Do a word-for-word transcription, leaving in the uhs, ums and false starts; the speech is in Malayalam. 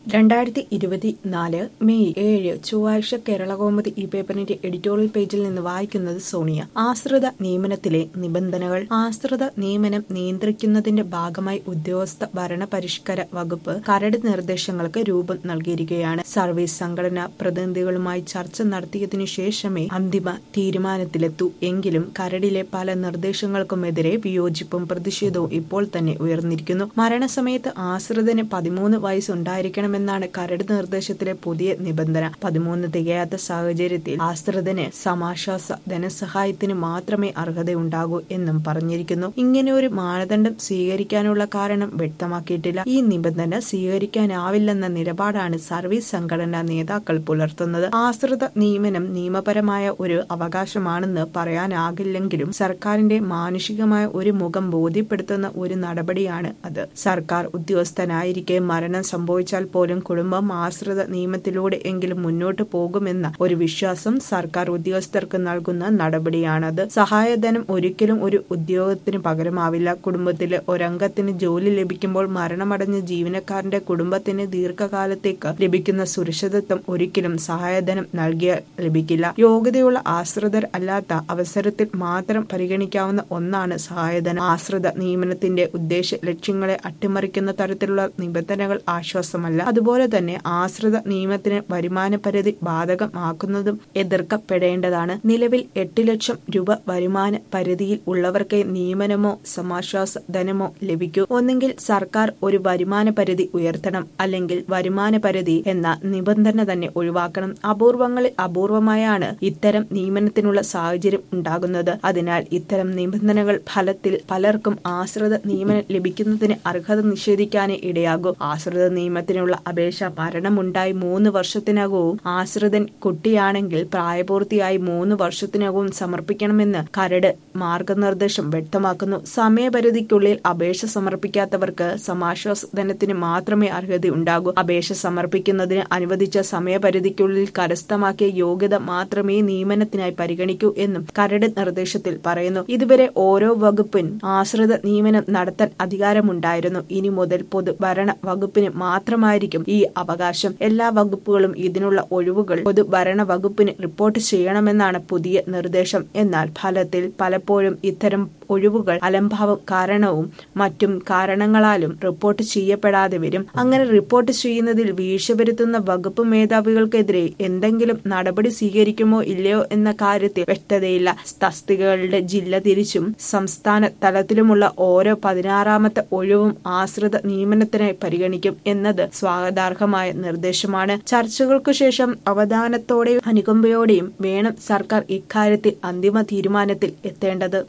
രണ്ടായിരത്തി ഇരുപത്തിനാല് മെയ് ഏഴ് ചൊവ്വാഴ്ച കേരളകൗമുദി ഈ പേപ്പറിന്റെ എഡിറ്റോറിയൽ പേജിൽ നിന്ന് വായിക്കുന്നത് സോണിയ. ആശ്രിത നിയമനത്തിലെ നിബന്ധനകൾ. ആശ്രിത നിയമനം നിയന്ത്രിക്കുന്നതിന്റെ ഭാഗമായി ഉദ്യോഗസ്ഥ ഭരണപരിഷ്കര വകുപ്പ് കരട് നിർദ്ദേശങ്ങൾക്ക് രൂപം നൽകിയിരിക്കുകയാണ്. സർവീസ് സംഘടനാ പ്രതിനിധികളുമായി ചർച്ച നടത്തിയതിനു ശേഷമേ അന്തിമ തീരുമാനത്തിലെത്തൂ. എങ്കിലും കരടിലെ പല നിർദ്ദേശങ്ങൾക്കുമെതിരെ വിയോജിപ്പും പ്രതിഷേധവും ഇപ്പോൾ തന്നെ ഉയർന്നിരിക്കുന്നു. മരണസമയത്ത് ആശ്രിതന് പതിമൂന്ന് വയസ്സുണ്ടായിരിക്കണം ാണ് കരട് നിർദ്ദേശത്തിലെ പുതിയ നിബന്ധന. പതിമൂന്ന് തികയാത്ത സാഹചര്യത്തിൽ ആശ്രിതന് സമാശ്വാസ ധനസഹായത്തിന് മാത്രമേ അർഹതയുണ്ടാകൂ എന്നും പറഞ്ഞിരിക്കുന്നു. ഇങ്ങനെ ഒരു മാനദണ്ഡം സ്വീകരിക്കാനുള്ള കാരണം വ്യക്തമാക്കിയിട്ടില്ല. ഈ നിബന്ധന സ്വീകരിക്കാനാവില്ലെന്ന നിലപാടാണ് സർവീസ് സംഘടനാ നേതാക്കൾ പുലർത്തുന്നത്. ആശ്രിത നിയമനം നിയമപരമായ ഒരു അവകാശമാണെന്ന് പറയാനാകില്ലെങ്കിലും സർക്കാരിന്റെ മാനുഷികമായ ഒരു മുഖം ബോധ്യപ്പെടുത്തുന്ന ഒരു നടപടിയാണ് അത്. സർക്കാർ ഉദ്യോഗസ്ഥനായിരിക്കെ മരണം സംഭവിച്ചാൽ പോലും കുടുംബം ആശ്രിത നിയമത്തിലൂടെ എങ്കിലും മുന്നോട്ട് പോകുമെന്ന ഒരു വിശ്വാസം സർക്കാർ ഉദ്യോഗസ്ഥർക്ക് നൽകുന്ന നടപടിയാണത്. സഹായധനം ഒരിക്കലും ഒരു ഉദ്യോഗത്തിന് പകരമാവില്ല. കുടുംബത്തിലെ ഒരംഗത്തിന് ജോലി ലഭിക്കുമ്പോൾ മരണമടഞ്ഞ ജീവനക്കാരന്റെ കുടുംബത്തിന് ദീർഘകാലത്തേക്ക് ലഭിക്കുന്ന സുരക്ഷിതത്വം ഒരിക്കലും സഹായധനം നൽകിയാൽ ലഭിക്കില്ല. യോഗ്യതയുള്ള ആശ്രിതർ അല്ലാത്ത അവസരത്തിൽ മാത്രം പരിഗണിക്കാവുന്ന ഒന്നാണ് സഹായധനം. ആശ്രിത നിയമനത്തിന്റെ ഉദ്ദേശ ലക്ഷ്യങ്ങളെ അട്ടിമറിക്കുന്ന തരത്തിലുള്ള നിബന്ധനകൾ ആശ്വാസമല്ല. അതുപോലെ തന്നെ ആശ്രിത നിയമത്തിന് വരുമാന പരിധി ബാധകമാക്കുന്നതും എതിർക്കപ്പെടേണ്ടതാണ്. നിലവിൽ എട്ട് ലക്ഷം രൂപ വരുമാന പരിധിയിൽ ഉള്ളവർക്ക് നിയമനമോ സമാശ്വാസ ധനമോ ലഭിക്കൂ. ഒന്നെങ്കിൽ സർക്കാർ ഒരു വരുമാന പരിധി ഉയർത്തണം, അല്ലെങ്കിൽ വരുമാന പരിധി എന്ന നിബന്ധന തന്നെ ഒഴിവാക്കണം. അപൂർവങ്ങളിൽ അപൂർവമായാണ് ഇത്തരം നിയമനത്തിനുള്ള സാഹചര്യം ഉണ്ടാകുന്നത്. അതിനാൽ ഇത്തരം നിബന്ധനകൾ ഫലത്തിൽ പലർക്കും ആശ്രിത നിയമനം ലഭിക്കുന്നതിന് അർഹത നിഷേധിക്കാനേ ഇടയാകും. ആശ്രിത നിയമത്തിനുള്ള അപേക്ഷ മരണമുണ്ടായി മൂന്ന് വർഷത്തിനകവും ആശ്രിതൻ കുട്ടിയാണെങ്കിൽ പ്രായപൂർത്തിയായി മൂന്ന് വർഷത്തിനകവും സമർപ്പിക്കണമെന്ന് കരട് മാർഗനിർദ്ദേശം വ്യക്തമാക്കുന്നു. സമയപരിധിക്കുള്ളിൽ അപേക്ഷ സമർപ്പിക്കാത്തവർക്ക് സമാശ്വാസ ധനത്തിന് മാത്രമേ അർഹതയുണ്ടാകൂ. അപേക്ഷ സമർപ്പിക്കുന്നതിന് അനുവദിച്ച സമയപരിധിക്കുള്ളിൽ കരസ്ഥമാക്കിയ യോഗ്യത മാത്രമേ നിയമനത്തിനായി പരിഗണിക്കൂ എന്നും കരട് നിർദ്ദേശത്തിൽ പറയുന്നു. ഇതുവരെ ഓരോ വകുപ്പിനും ആശ്രിത നിയമനം നടത്താൻ അധികാരമുണ്ടായിരുന്നു. ഇനി മുതൽ പൊതുഭരണ വകുപ്പിന് മാത്രമായിരിക്കും ഈ അവകാശം. എല്ലാ വകുപ്പുകളും ഇതിനുള്ള ഒഴിവുകൾ പൊതുഭരണ വകുപ്പിന് റിപ്പോർട്ട് ചെയ്യണമെന്നാണ് പുതിയ നിർദ്ദേശം. എന്നാൽ ഫലത്തിൽ പലപ്പോഴും ഇത്തരം ഒഴിവുകൾ അലംഭാവം കാരണവും മറ്റും കാരണങ്ങളാലും റിപ്പോർട്ട് ചെയ്യപ്പെടാതെ വരും. അങ്ങനെ റിപ്പോർട്ട് ചെയ്യുന്നതിൽ വീഴ്ച വരുത്തുന്ന വകുപ്പ് മേധാവികൾക്കെതിരെ എന്തെങ്കിലും നടപടി സ്വീകരിക്കുമോ ഇല്ലയോ എന്ന കാര്യത്തിൽ വ്യക്തതയില്ല. തസ്തികകളുടെ ജില്ല തിരിച്ചും സംസ്ഥാന തലത്തിലുമുള്ള ഓരോ പതിനാറാമത്തെ ഒഴിവും ആശ്രിത നിയമനത്തിനായി പരിഗണിക്കും എന്നത് സ്വാഗതാർഹമായ നിർദ്ദേശമാണ്. ചർച്ചകൾക്കു ശേഷം അവധാനത്തോടെയും അനുകമ്പയോടെയും വേണം സർക്കാർ ഇക്കാര്യത്തിൽ അന്തിമ തീരുമാനത്തിൽ എത്തേണ്ടത്.